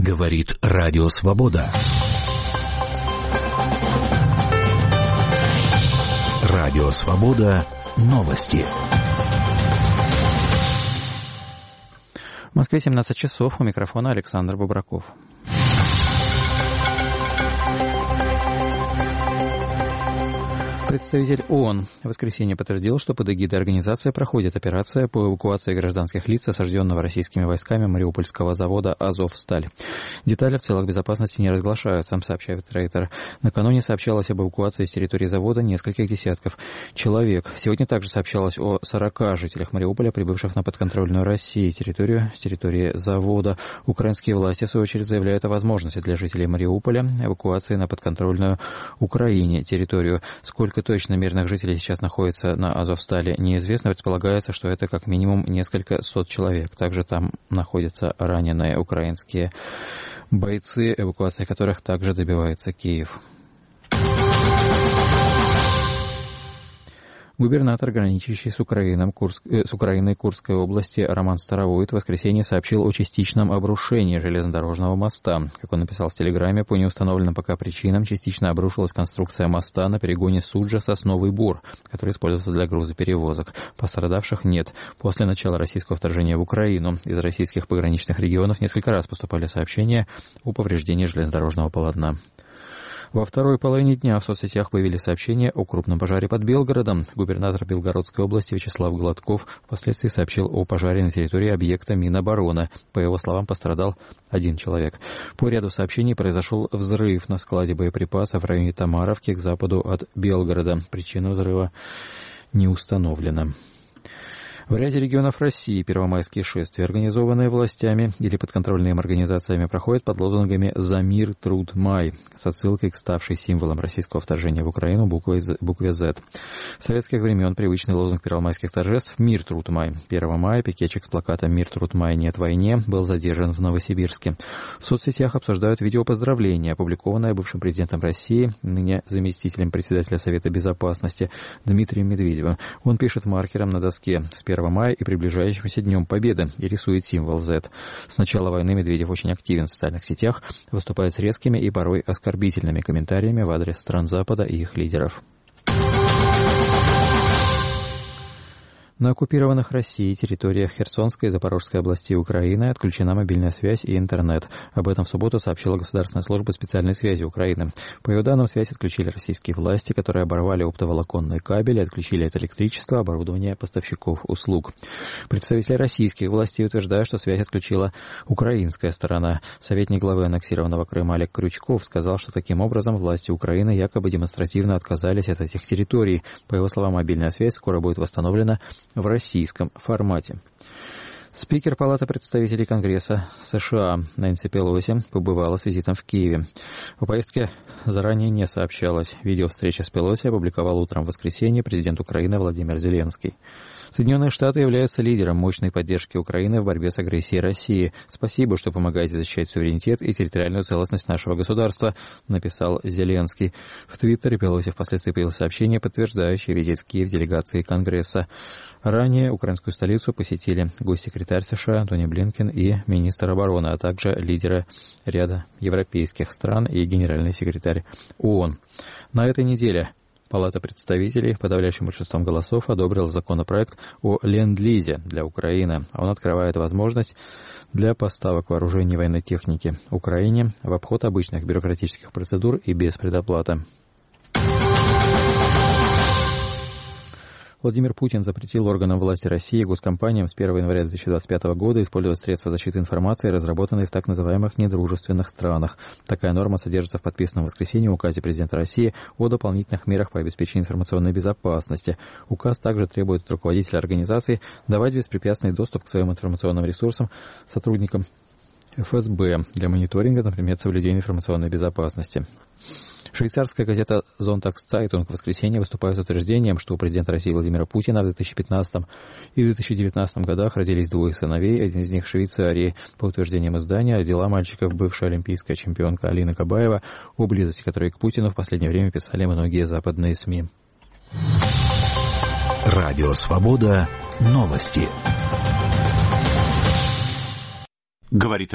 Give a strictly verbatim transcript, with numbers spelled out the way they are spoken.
Говорит Радио Свобода. Радио Свобода. Новости. В Москве семнадцать часов. У микрофона Александр Бобраков. Представитель ООН в воскресенье подтвердил, что под эгидой организации проходит операция по эвакуации гражданских лиц, осажденного российскими войсками Мариупольского завода «Азовсталь». Детали в целях безопасности не разглашаются, сообщает Рейтер. Накануне сообщалось об эвакуации с территории завода нескольких десятков человек. Сегодня также сообщалось о сорока жителях Мариуполя, прибывших на подконтрольную России территорию с территории завода. Украинские власти, в свою очередь, заявляют о возможности для жителей Мариуполя эвакуации на подконтрольную Украине территорию. Сколько точно мирных жителей сейчас находится на Азовстале, неизвестно. Предполагается, что это как минимум несколько сот человек. Также там находятся раненые украинские бойцы, эвакуация которых также добивается Киев. Губернатор, граничащий с, Украиной, Курск, э, с Украиной Курской области Роман Старовойт в воскресенье сообщил о частичном обрушении железнодорожного моста. Как он написал в Телеграме, по неустановленным пока причинам частично обрушилась конструкция моста на перегоне Суджа-Сосновый Бор, который используется для грузоперевозок. Пострадавших нет. После начала российского вторжения в Украину из российских пограничных регионов несколько раз поступали сообщения о повреждении железнодорожного полотна. Во второй половине дня в соцсетях появились сообщения о крупном пожаре под Белгородом. Губернатор Белгородской области Вячеслав Гладков впоследствии сообщил о пожаре на территории объекта Минобороны. По его словам, пострадал один человек. По ряду сообщений произошел взрыв на складе боеприпасов в районе Тамаровки к западу от Белгорода. Причина взрыва не установлена. В ряде регионов России первомайские шествия, организованные властями или подконтрольными им организациями, проходят под лозунгами «За мир, труд, май» с отсылкой к ставшей символом российского вторжения в Украину букве «Z». С советских времен привычный лозунг первомайских торжеств «Мир, труд, май». первого мая пикетчик с плакатом «Мир, труд, май, нет войне» был задержан в Новосибирске. В соцсетях обсуждают видео поздравления, опубликованное бывшим президентом России, ныне заместителем председателя Совета Безопасности Дмитрием Медведевым. Он пишет маркером на доске с первого мая и приближающимся Днем Победы и рисует символ Z. С начала войны Медведев очень активен в социальных сетях, выступает с резкими и порой оскорбительными комментариями в адрес стран Запада и их лидеров. На оккупированных Россией территориях Херсонской и Запорожской областей Украины отключена мобильная связь и интернет. Об этом в субботу сообщила Государственная служба специальной связи Украины. По ее данным, связь отключили российские власти, которые оборвали оптоволоконные кабели, отключили от электричества оборудование поставщиков услуг. Представители российских властей утверждают, что связь отключила украинская сторона. Советник главы аннексированного Крыма Олег Крючков сказал, что таким образом власти Украины якобы демонстративно отказались от этих территорий. По его словам, мобильная связь скоро будет восстановлена в российском формате. Спикер Палаты представителей Конгресса США Нэнси Пелоси побывала с визитом в Киеве. О поездке заранее не сообщалось. Видео встречи с Пелоси опубликовал утром в воскресенье президент Украины Владимир Зеленский. Соединенные Штаты являются лидером мощной поддержки Украины в борьбе с агрессией России. Спасибо, что помогаете защищать суверенитет и территориальную целостность нашего государства, написал Зеленский. В Твиттере Пелоси впоследствии появилось сообщение, подтверждающее визит в Киев делегации Конгресса. Ранее украинскую столицу посетили госсекретарь США Антони Блинкен и министр обороны, а также лидеры ряда европейских стран и генеральный секретарь ООН. На этой неделе Палата представителей подавляющим большинством голосов одобрила законопроект о ленд-лизе для Украины. Он открывает возможность для поставок вооружений и военной техники Украине в обход обычных бюрократических процедур и без предоплаты. Владимир Путин запретил органам власти России и госкомпаниям с первого января две тысячи двадцать пятого года использовать средства защиты информации, разработанные в так называемых недружественных странах. Такая норма содержится в подписанном в воскресенье указе президента России о дополнительных мерах по обеспечению информационной безопасности. Указ также требует от руководителя организации давать беспрепятственный доступ к своим информационным ресурсам сотрудникам эф эс бэ для мониторинга, например, соблюдения информационной безопасности. Швейцарская газета «Зонтагс-Цайтунг» в воскресенье выступает с утверждением, что у президента России Владимира Путина в две тысячи пятнадцатом и две тысячи девятнадцатом годах родились двое сыновей, один из них в Швейцарии. По утверждениям издания, родила мальчиков бывшая олимпийская чемпионка Алина Кабаева, о близости которой к Путину в последнее время писали многие западные СМИ. Радио Свобода. Новости. Говорит